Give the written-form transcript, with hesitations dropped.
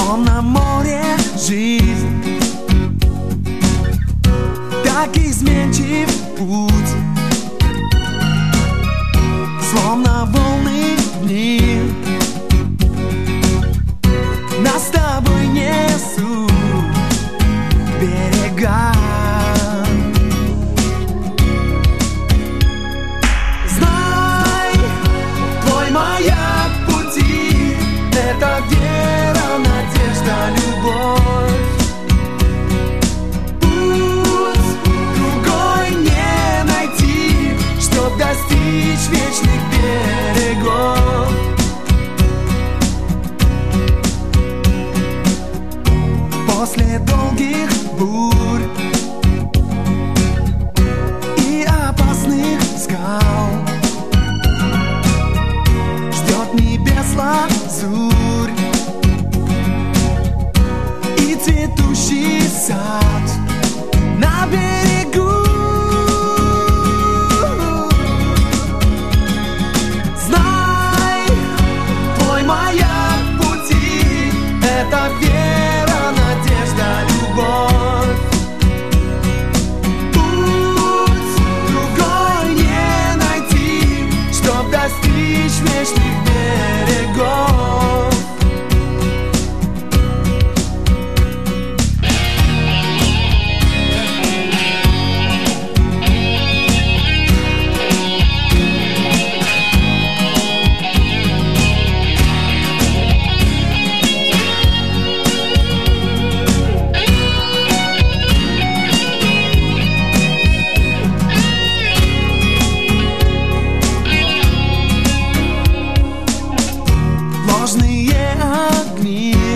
Словно море жизнь, так изменчив путь, словно волны дни нас с тобой несут к берегам. Знай, твой маяк пути — это вера, надежда, любовь. Путь другой не найти, чтоб достичь вечных берегов. После долгих бурь и опасных скал ждет небес лазурь и цветущий сад на берегу. Знай, твой маяк пути — это вера, надежда, любовь. Путь другой не найти, чтоб достичь вечных берегов. Ложные огни